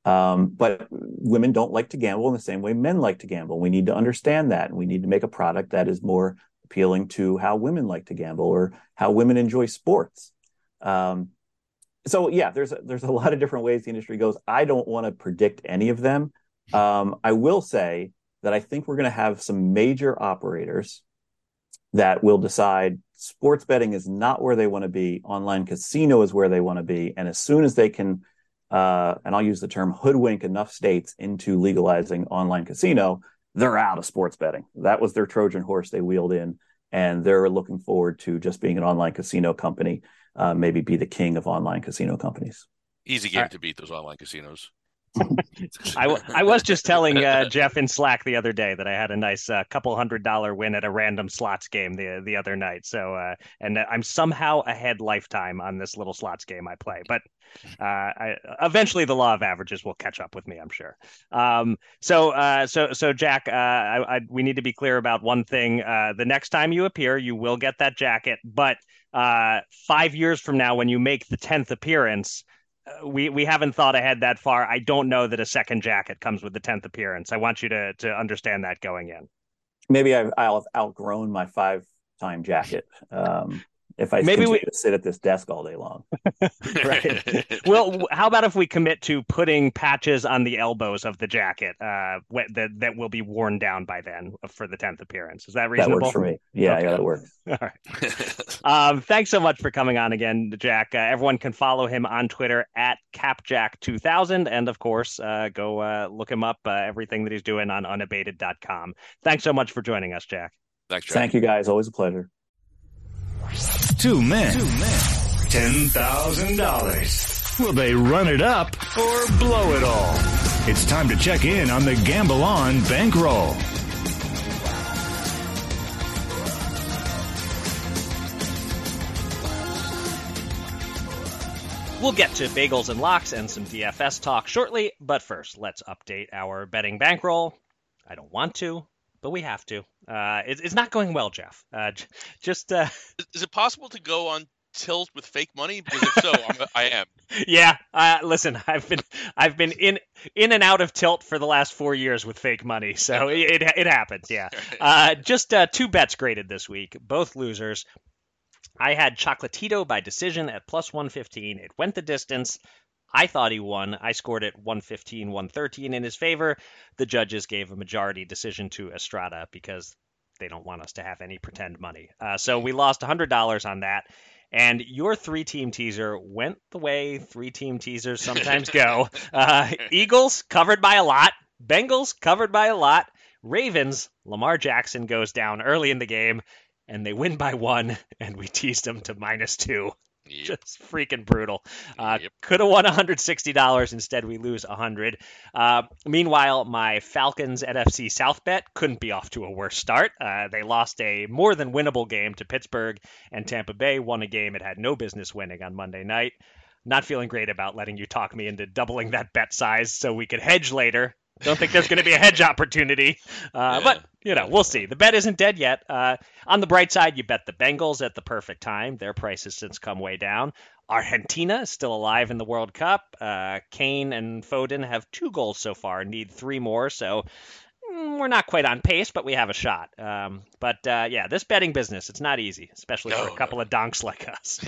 Um, but women don't like to gamble in the same way men like to gamble. We need to understand that, and we need to make a product that is more appealing to how women like to gamble or how women enjoy sports. Um, so yeah, there's a, there's a lot of different ways the industry goes. I don't want to predict any of them. Um, I will say that I think we're going to have some major operators that will decide sports betting is not where they want to be. Online casino is where they want to be. And as soon as they can, uh, and I'll use the term hoodwink enough states into legalizing online casino, they're out of sports betting. That was their Trojan horse they wheeled in. And they're looking forward to just being an online casino company, uh, maybe be the king of online casino companies. Easy game right. to beat those online casinos. I, w- I was just telling uh, Jeff in Slack the other day that I had a nice uh, couple hundred dollar win at a random slots game the the other night. So uh, and I'm somehow ahead lifetime on this little slots game I play. But uh, I, eventually the law of averages will catch up with me, I'm sure. Um, so uh, so so Jack, uh, I, I, we need to be clear about one thing. Uh, the next time you appear, you will get that jacket. But uh, five years from now, when you make the tenth appearance. We we haven't thought ahead that far. I don't know that a second jacket comes with the tenth appearance. I want you to to understand that going in. Maybe I've, I'll have outgrown my five-time jacket um, if I Maybe continue we... to sit at this desk all day long. Right. Well, how about if we commit to putting patches on the elbows of the jacket uh, that that will be worn down by then for the tenth appearance? Is that reasonable? That works for me. Yeah, okay. yeah, that works. All right. um, thanks so much for coming on again, Jack. Uh, everyone can follow him on Twitter at Capjack two thousand. And, of course, uh, go uh, look him up, uh, everything that he's doing on unabated dot com. Thanks so much for joining us, Jack. Thanks, Jack. Thank you, guys. Always a pleasure. Two men. Two men. ten thousand dollars. Will they run it up or blow it all? It's time to check in on the Gamble On Bankroll. We'll get to bagels and locks and some D F S talk shortly, but first, let's update our betting bankroll. I don't want to, but we have to. Uh, it, it's not going well, Jeff. Uh, j- just uh... is it possible to go on tilt with fake money? Because if so, I'm, I am. Yeah. Uh, listen, I've been I've been in in and out of tilt for the last four years with fake money, so it it, it happens. Yeah. Uh, just uh, two bets graded this week, both losers. I had Chocolatito by decision at plus one fifteen. It went the distance. I thought he won. I scored it one fifteen, one thirteen in his favor. The judges gave a majority decision to Estrada because they don't want us to have any pretend money. Uh, so we lost one hundred dollars on that. And your three-team teaser went the way three-team teasers sometimes go. Uh, Eagles covered by a lot. Bengals covered by a lot. Ravens, Lamar Jackson goes down early in the game, and they win by one, and we teased them to minus two. Yep. Just freaking brutal. Uh, yep. Could have won one hundred sixty dollars. Instead, we lose one hundred dollars. Uh, meanwhile, my Falcons N F C South bet couldn't be off to a worse start. Uh, they lost a more than winnable game to Pittsburgh, and Tampa Bay won a game it had no business winning on Monday night. Not feeling great about letting you talk me into doubling that bet size so we could hedge later. Don't think there's going to be a hedge opportunity, uh, yeah. But, you know, we'll see. The bet isn't dead yet. Uh, on the bright side, you bet the Bengals at the perfect time. Their price has since come way down. Argentina is still alive in the World Cup. Uh, Kane and Foden have two goals so far, need three more, so mm, we're not quite on pace, but we have a shot. Um, but, uh, yeah, this betting business, it's not easy, especially no, for a couple no. of donks like us.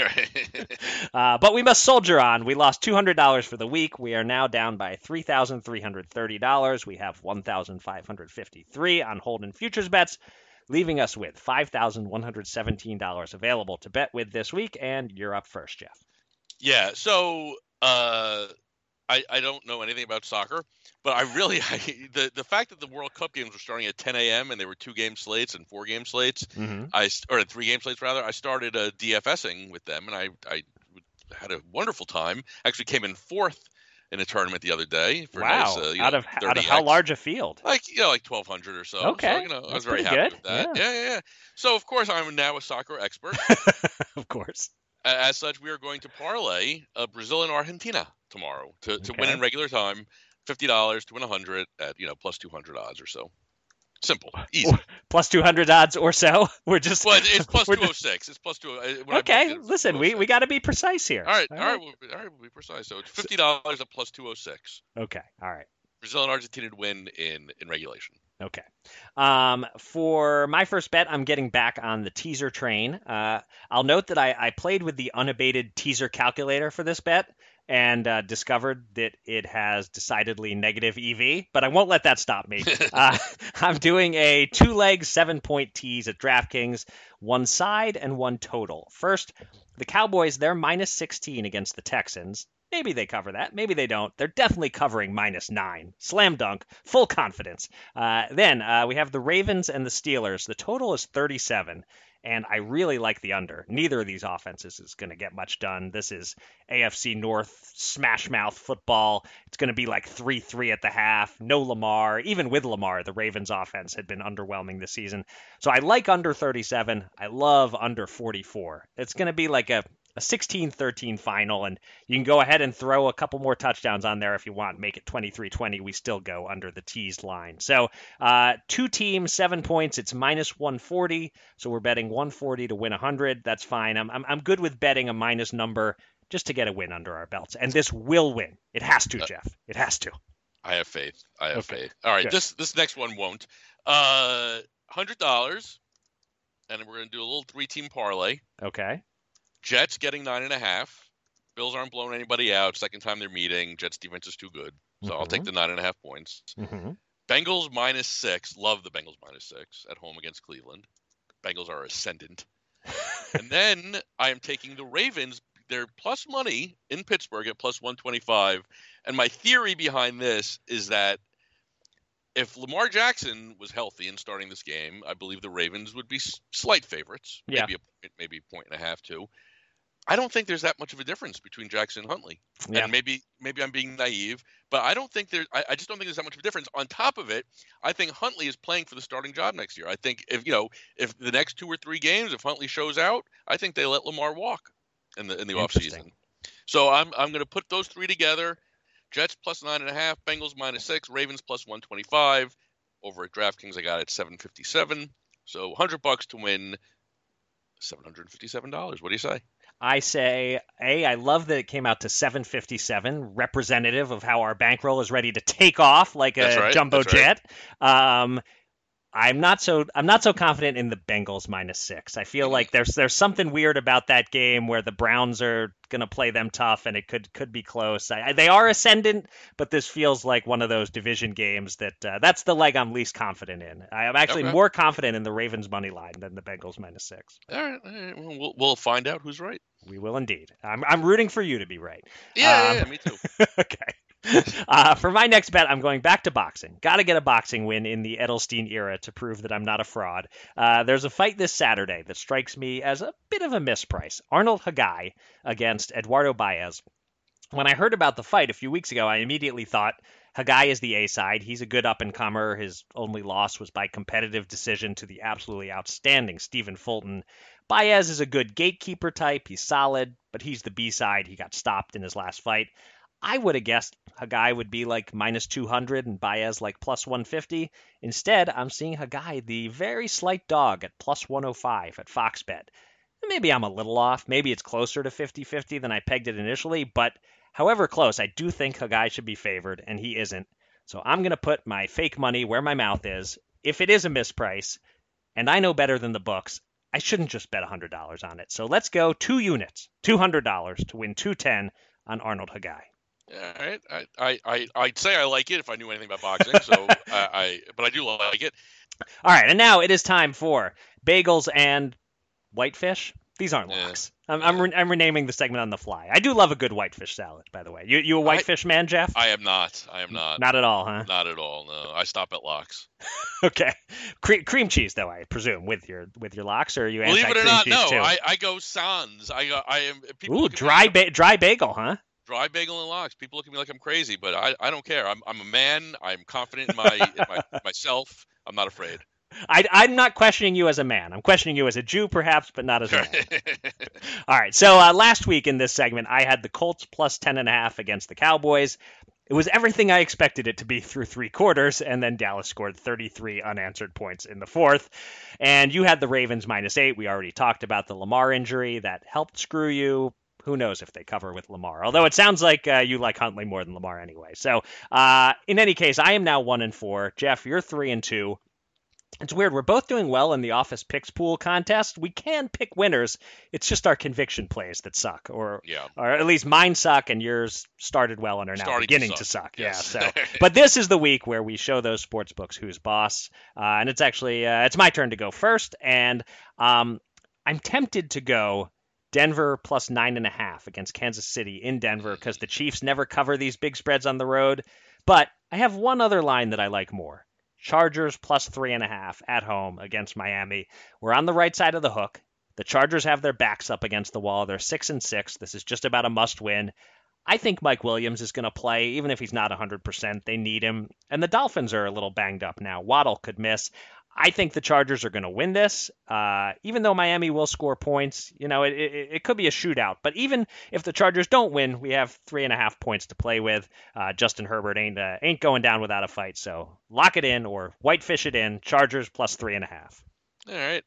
uh, but we must soldier on. We lost two hundred dollars for the week. We are now down by three thousand three hundred thirty dollars. We have one thousand five hundred fifty-three dollars on hold and futures bets, leaving us with five thousand one hundred seventeen dollars available to bet with this week. And you're up first, Jeff. Yeah, so uh, I, I don't know anything about soccer, but I really I, the the fact that the World Cup games were starting at ten a.m. and they were two game slates and four game slates, mm-hmm. I or three game slates rather. I started uh, DFSing with them, and I I had a wonderful time. Actually, came in fourth in a tournament the other day. For wow! Nice, uh, you out know, of out of how large a field? Like you know, like twelve hundred or so. Okay, so, you know, That's I was very happy good. with that. Yeah. yeah, yeah, yeah. So of course I'm now a soccer expert. Of course. As such, we are going to parlay uh, Brazil and Argentina tomorrow to, to okay. win in regular time. Fifty dollars to win a hundred at you know plus two hundred odds or so. Simple, easy. Plus two hundred odds or so. We're just. Well, it's plus we're two oh six. It's plus two. Okay, listen, we, we got to be precise here. All right, all right, all right, we'll be precise. So it's fifty dollars at plus two oh six. Okay, all right. Brazil and Argentina to win in, in regulation. Okay. Um, for my first bet, I'm getting back on the teaser train. Uh, I'll note that I, I played with the unabated teaser calculator for this bet and uh, discovered that it has decidedly negative E V, but I won't let that stop me. uh, I'm doing a two-leg, seven-point tease at DraftKings, one side and one total. First, the Cowboys, they're minus sixteen against the Texans. Maybe they cover that. Maybe they don't. They're definitely covering minus nine. Slam dunk. Full confidence. Uh, then uh, we have the Ravens and the Steelers. The total is thirty-seven, and I really like the under. Neither of these offenses is going to get much done. This is A F C North smash mouth football. It's going to be like three three at the half. No Lamar. Even with Lamar, the Ravens offense had been underwhelming this season. So I like under thirty-seven. I love under forty-four. It's going to be like a a sixteen thirteen final, and you can go ahead and throw a couple more touchdowns on there if you want. Make it twenty-three twenty. We still go under the teased line. So uh, two teams, seven points. It's minus one forty. So we're betting one forty to win one hundred. That's fine. I'm, I'm, I'm good with betting a minus number just to get a win under our belts. And this will win. It has to, Jeff. It has to. I have faith. I have Okay. faith. All right, Good. this this next one won't. Uh, one hundred dollars, and we're going to do a little three-team parlay. Okay. Jets getting nine and a half. Bills aren't blowing anybody out. Second time they're meeting. Jets defense is too good. So I'll take the nine and a half points. Mm-hmm. Bengals minus six. Love the Bengals minus six at home against Cleveland. Bengals are ascendant. And then I am taking the Ravens. They're plus money in Pittsburgh at plus one twenty-five. And my theory behind this is that if Lamar Jackson was healthy and starting this game, I believe the Ravens would be s- slight favorites. Yeah. Maybe a, maybe a point and a half, too. I don't think there's that much of a difference between Jackson and Huntley. Yeah. And maybe maybe I'm being naive, but I don't think there. I, I just don't think there's that much of a difference. On top of it, I think Huntley is playing for the starting job next year. I think if you know if the next two or three games, if Huntley shows out, I think they let Lamar walk in the in the offseason. So I'm I'm going to put those three together. Jets plus nine and a half, Bengals minus six, Ravens plus one twenty-five. Over at DraftKings, I got it seven fifty-seven. So one hundred bucks to win seven hundred fifty-seven dollars. What do you say? I say, A, I love that it came out to seven fifty-seven, representative of how our bankroll is ready to take off like a That's right, jumbo that's right. jet. Um, I'm not so I'm not so confident in the Bengals minus six. I feel like there's there's something weird about that game where the Browns are going to play them tough and it could could be close. I, I, they are ascendant, but this feels like one of those division games that uh, that's the leg I'm least confident in. I am actually Okay. more confident in the Ravens money line than the Bengals minus six. All right, all right. Well, we'll we'll find out who's right. We will indeed. I'm I'm rooting for you to be right. Yeah, Um, yeah, yeah, me too. Okay. Uh, for my next bet, I'm going back to boxing. Got to get a boxing win in the Edelstein era to prove that I'm not a fraud. Uh, there's a fight this Saturday that strikes me as a bit of a misprice. Arnold Hagai against Eduardo Baez. When I heard about the fight a few weeks ago, I immediately thought Hagai is the A side. He's a good up-and-comer. His only loss was by competitive decision to the absolutely outstanding Stephen Fulton. Baez is a good gatekeeper type. He's solid, but he's the B side. He got stopped in his last fight. I would have guessed Hagai would be like minus two hundred and Baez like plus one fifty. Instead, I'm seeing Hagai the very slight dog at plus one oh five at Fox Bet. Maybe I'm a little off. Maybe it's closer to fifty-fifty than I pegged it initially, but however close, I do think Hagai should be favored, and he isn't. So I'm going to put my fake money where my mouth is. If it is a misprice, and I know better than the books, I shouldn't just bet one hundred dollars on it. So let's go two units, two hundred dollars to win two ten on Arnold Hagai. All right, I, I, I, I'd say I like it if I knew anything about boxing. So I, I, but I do like it. All right, and now it is time for bagels and whitefish. These aren't Yeah. locks. I'm I'm, re- I'm renaming the segment on the fly. I do love a good whitefish salad, by the way. You you a whitefish man, Jeff? I am not. I am not. Not at all, huh? Not at all. No, I stop at locks. Okay. Cre- cream cheese, though, I presume, with your with your locks, or are you Believe anti it or cream not, cheese no. too? I, I go sans. I go. I am. People Ooh, look at me dry like I'm- ba- dry bagel, huh? dry bagel and locks. People look at me like I'm crazy, but I, I don't care. I'm I'm a man. I'm confident in my in my myself. I'm not afraid. I, I'm not questioning you as a man. I'm questioning you as a Jew, perhaps, but not as a man. All right. So uh, last week in this segment, I had the Colts plus ten and a half against the Cowboys. It was everything I expected it to be through three quarters, and then Dallas scored thirty-three unanswered points in the fourth. And you had the Ravens minus eight. We already talked about the Lamar injury. That helped screw you. Who knows if they cover with Lamar? Although it sounds like uh, you like Huntley more than Lamar anyway. So uh, in any case, I am now one and four. Jeff, you're three and two. It's weird. We're both doing well in the Office Picks Pool contest. We can pick winners. It's just our conviction plays that suck, or yeah. or at least mine suck, and yours started well and are now Starting beginning to suck. to suck. Yes. Yeah. So, but this is the week where we show those sports books who's boss, uh, and it's actually uh, it's my turn to go first, and um, I'm tempted to go Denver plus nine and a half against Kansas City in Denver because the Chiefs never cover these big spreads on the road. But I have one other line that I like more. Chargers plus three and a half at home against Miami. We're on the right side of the hook. The Chargers have their backs up against the wall. They're six and six. This is just about a must win. I think Mike Williams is going to play, even if he's not one hundred percent. They need him. And the Dolphins are a little banged up now. Waddle could miss. I think the Chargers are going to win this, uh, even though Miami will score points. You know, it, it, it could be a shootout. But even if the Chargers don't win, we have three and a half points to play with. Uh, Justin Herbert ain't uh, ain't going down without a fight. So lock it in or whitefish it in. Chargers plus three and a half. All right.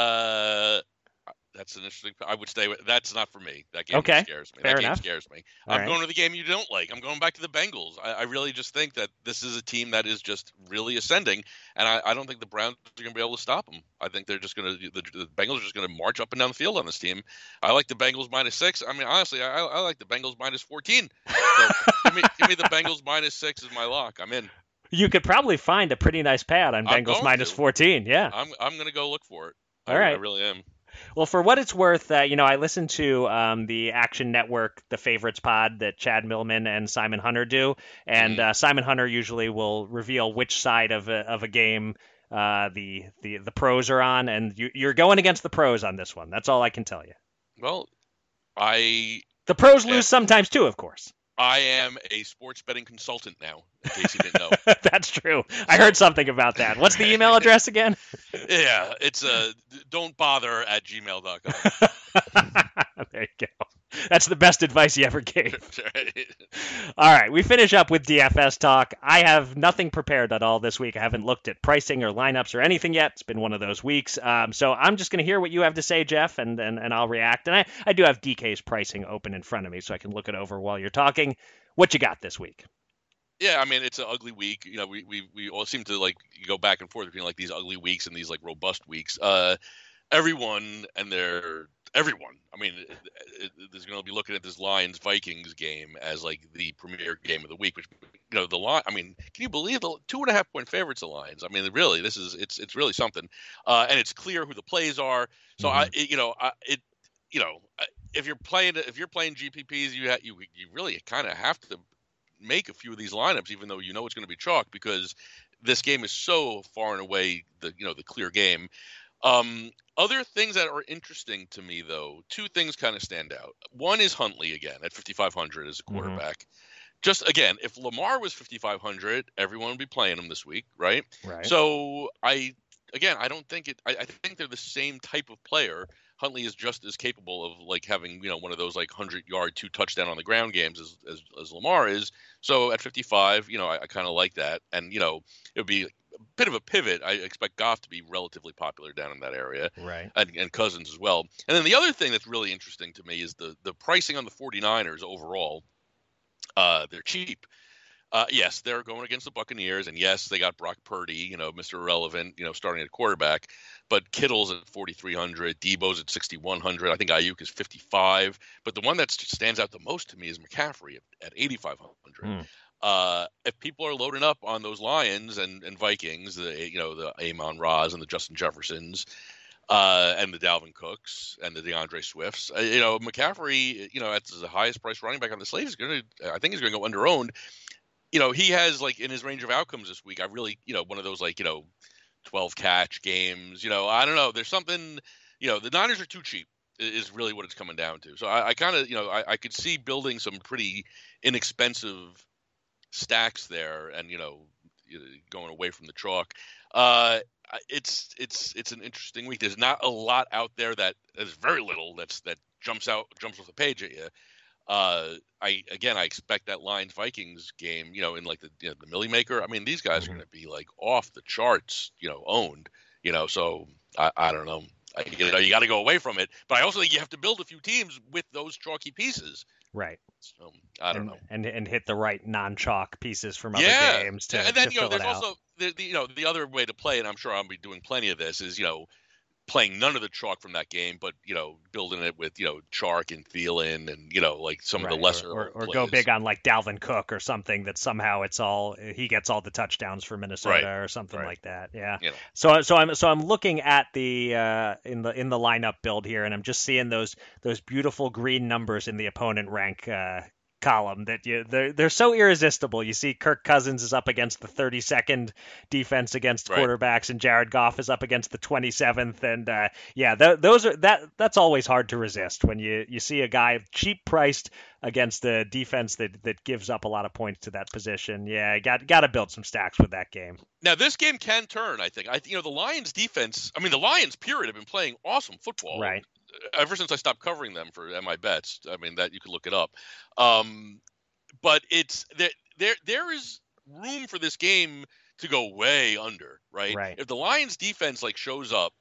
Uh, that's an interesting. I would stay with. That's not for me. That game okay. scares me. Fair that game enough. scares me. All I'm right. going to the game you don't like. I'm going back to the Bengals. I, I really just think that this is a team that is just really ascending, and I, I don't think the Browns are going to be able to stop them. I think they're just going to. The, the Bengals are just going to march up and down the field on this team. I like the Bengals minus six. I mean, honestly, I, I like the Bengals minus fourteen. So give me, give me the Bengals minus six as my lock. I'm in. You could probably find a pretty nice pad on I'm Bengals going minus to. fourteen. Yeah. I'm I'm going to go look for it. All I, right. I really am. Well, for what it's worth, uh, you know, I listen to um, the Action Network, the Favorites pod that Chad Millman and Simon Hunter do, and uh, Simon Hunter usually will reveal which side of a, of a game uh, the, the the pros are on, and you, you're going against the pros on this one. That's all I can tell you. Well, I The pros lose Yeah. sometimes too, of course. I am a sports betting consultant now, in case you didn't know. That's true. I heard something about that. What's the email address again? Yeah, it's uh, don't bother at gmail dot com. There you go. That's the best advice he ever gave. All right, we finish up with D F S talk. I have nothing prepared at all this week. I haven't looked at pricing or lineups or anything yet. It's been one of those weeks. Um, so I'm just going to hear what you have to say, Jeff, and, and, and I'll react. And I, I do have D K's pricing open in front of me so I can look it over while you're talking. What you got this week? Yeah, I mean, it's an ugly week. You know, we, we, we all seem to, like, go back and forth between, like, these ugly weeks and these, like, robust weeks. Uh, everyone and their everyone. I mean, it, it, is going to be looking at this Lions Vikings game as like the premier game of the week. Which, you know, the line. I mean, can you believe the two and a half point favorites? The Lions. I mean, really, this is it's it's really something. Uh, and it's clear who the plays are. So mm-hmm. I, it, you know, I, it, you know, if you're playing if you're playing G P Ps, you ha- you you really kind of have to make a few of these lineups, even though you know it's going to be chalk, because this game is so far and away the you know the clear game. Um, other things that are interesting to me, though, two things kind of stand out. One is Huntley again at fifty-five hundred as a quarterback. Mm-hmm. Just again, if Lamar was fifty-five hundred, everyone would be playing him this week, right? Right. So I, again, I don't think it. I, I think they're the same type of player. Huntley is just as capable of like having you know one of those like hundred yard, two touchdown on the ground games as as, as Lamar is. So at fifty-five, you know, I, I kind of like that, and you know, it would be a bit of a pivot. I expect Goff to be relatively popular down in that area, right? And, and Cousins as well. And then the other thing that's really interesting to me is the the pricing on the 49ers overall. Uh, they're cheap. Uh, yes, they're going against the Buccaneers, and yes, they got Brock Purdy, you know, Mister Irrelevant, you know, starting at quarterback. But Kittle's at forty-three hundred, Debo's at sixty-one hundred. I think Ayuk is fifty-five. But the one that stands out the most to me is McCaffrey at, at eighty-five hundred. Hmm. Uh, if people are loading up on those Lions and, and Vikings, the you know the Amon Ra's and the Justin Jeffersons, uh, and the Dalvin Cooks and the DeAndre Swifts, uh, you know McCaffrey, you know that's the highest priced running back on the slate. Is going to, I think, he's going to go under owned. You know he has like in his range of outcomes this week. I really, you know, one of those like you know, twelve catch games. You know, I don't know. There's something. You know, the Niners are too cheap. Is really what it's coming down to. So I, I kind of, you know, I, I could see building some pretty inexpensive stacks there, and you know, going away from the chalk. Uh, it's it's it's an interesting week. There's not a lot out there that there's very little that's that jumps out jumps off the page at you. Uh, I again, I expect that Lions Vikings game, you know, in like the you know, the Millie Maker. I mean, these guys mm-hmm. are going to be like off the charts, you know, owned, you know. So I, I don't know. I, you know, you got to go away from it, but I also think you have to build a few teams with those chalky pieces. Right. So I don't and, know. And and hit the right non-chalk pieces from other yeah. games to, yeah. And then to you know, fill there's it out. also the, the you know the other way to play, and I'm sure I'll be doing plenty of this. Is you know. playing none of the chalk from that game, but, you know, building it with, you know, Chark and Thielen and, you know, like some right. of the lesser Or, or, or plays. go big on, like, Dalvin Cook or something that somehow it's all, he gets all the touchdowns for Minnesota right. or something right. like that. Yeah. You know. So, so I'm, so I'm looking at the, uh, in the, in the lineup build here, and I'm just seeing those, those beautiful green numbers in the opponent rank, uh, column that you they're they're so irresistible. You see Kirk Cousins is up against the thirty-second defense against right. quarterbacks, and Jared Goff is up against the twenty-seventh. And uh, yeah, th- those are that that's always hard to resist when you you see a guy cheap priced against the defense that that gives up a lot of points to that position. Yeah, got got to build some stacks with that game. Now this game can turn. I think I you know the Lions defense. I mean the Lions period have been playing awesome football. Right. Ever since I stopped covering them for M I Bets, I mean that you could look it up. Um, but it's there, there, there is room for this game to go way under, right? Right. If the Lions defense like shows up,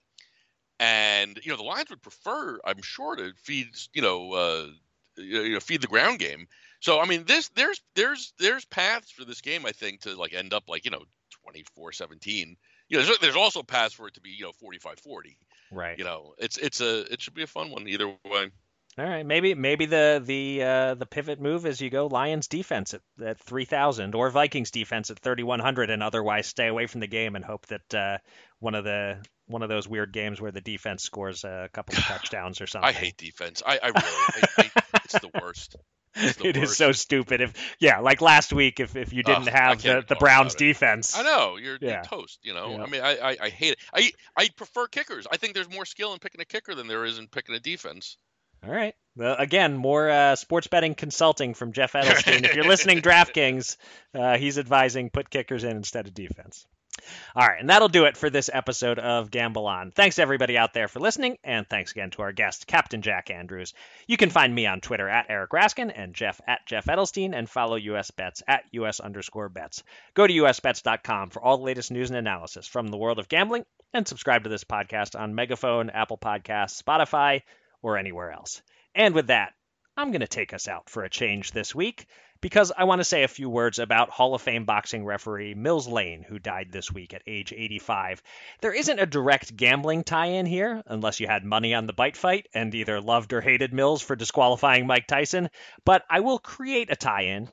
and you know the Lions would prefer, I'm sure, to feed, you know, uh, you know, feed the ground game. So I mean, this there's there's there's paths for this game, I think, to like end up like you know twenty-four seventeen. You know, there's, there's also paths for it to be you know forty-five forty. Right. You know, it's it's a it should be a fun one either way. All right, maybe maybe the the uh, the pivot move is you go Lions defense at, at three thousand or Vikings defense at thirty-one hundred, and otherwise stay away from the game and hope that uh, one of the one of those weird games where the defense scores a couple of touchdowns or something. I hate defense. I, I really I, I, it's the worst. It's the it worst. is so stupid. If yeah, like last week, if, if you didn't Ugh, have the, the Browns defense, I know you're, yeah. you're toast. You know, yeah. I mean, I, I I hate it. I I prefer kickers. I think there's more skill in picking a kicker than there is in picking a defense. All right. Well, again, more uh, sports betting consulting from Jeff Edelstein. If you're listening, DraftKings, uh, he's advising put kickers in instead of defense. All right, and that'll do it for this episode of Gamble On. Thanks everybody out there for listening, and thanks again to our guest, Captain Jack Andrews. You can find me on Twitter at Eric Raskin and Jeff at Jeff Edelstein, and follow U S Bets at U S underscore bets. Go to U S bets dot com for all the latest news and analysis from the world of gambling, and subscribe to this podcast on Megaphone, Apple Podcasts, Spotify, or anywhere else. And with that, I'm going to take us out for a change this week, because I want to say a few words about Hall of Fame boxing referee Mills Lane, who died this week at age eighty-five. There isn't a direct gambling tie-in here, unless you had money on the bite fight and either loved or hated Mills for disqualifying Mike Tyson, but I will create a tie-in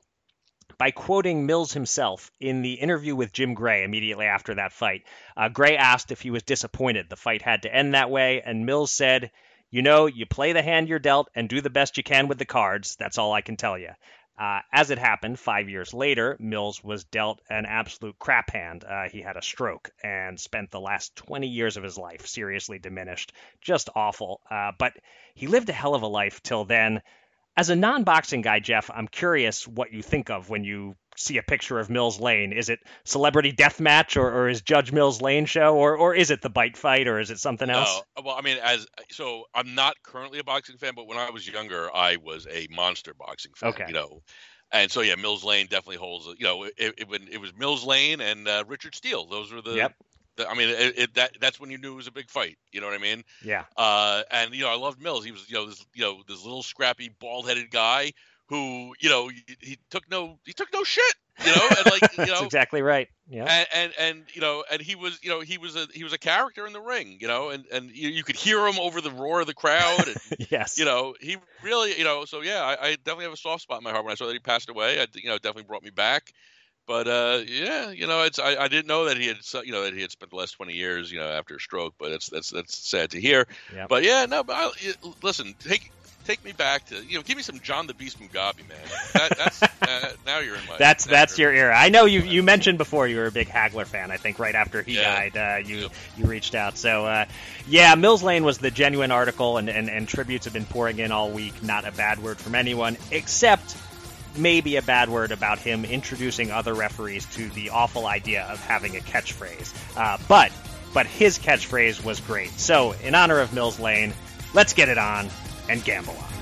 by quoting Mills himself in the interview with Jim Gray immediately after that fight. Uh, Gray asked if he was disappointed the fight had to end that way, and Mills said, "You know, you play the hand you're dealt and do the best you can with the cards. That's all I can tell you." Uh, as it happened, five years later, Mills was dealt an absolute crap hand. Uh, he had a stroke and spent the last twenty years of his life seriously diminished. Just awful. Uh, but he lived a hell of a life till then. As a non-boxing guy, Jeff, I'm curious what you think of when you see a picture of Mills Lane. Is it Celebrity Deathmatch, or, or is Judge Mills Lane show, or or is it the bite fight, or is it something else? No, well, I mean, as so, I'm not currently a boxing fan, but when I was younger, I was a monster boxing fan. Okay. You know, and so yeah, Mills Lane definitely holds. You know, it it, it, it was Mills Lane and uh, Richard Steele. Those were the. Yep. the I mean, it, it, that that's when you knew it was a big fight. You know what I mean? Yeah. Uh, and you know, I loved Mills. He was, you know, this you know this little scrappy, bald-headed guy who, you know, he, he took no he took no shit. You know, and like, you know, that's exactly right. Yeah, and, and and you know, and he was, you know, he was a he was a character in the ring. You know, and and you, you could hear him over the roar of the crowd. And, yes, you know, he really, you know, so yeah, I, I definitely have a soft spot in my heart when I saw that he passed away. I, you know, it definitely brought me back. But uh, yeah, you know, it's I, I didn't know that he had, you know, that he had spent the last twenty years, you know, after a stroke. But it's that's that's sad to hear. Yep. But yeah, no, but I, listen, take. Take me back to, you know, give me some John the Beast Mugabe, man. That, that's uh, now you're in my. That's that's your era. I know you you mentioned before you were a big Hagler fan. I think right after he yeah. died, uh, you yep. you reached out. So uh, yeah, Mills Lane was the genuine article, and, and and tributes have been pouring in all week. Not a bad word from anyone, except maybe a bad word about him introducing other referees to the awful idea of having a catchphrase. Uh, but but his catchphrase was great. So in honor of Mills Lane, let's get it on and gamble on.